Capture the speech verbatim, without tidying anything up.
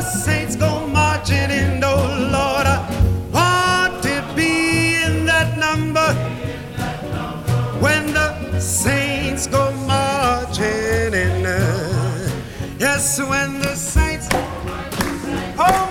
saints go marching in, oh Lord, I want to be in that number. When the saints go marching in, yes, when the saints, oh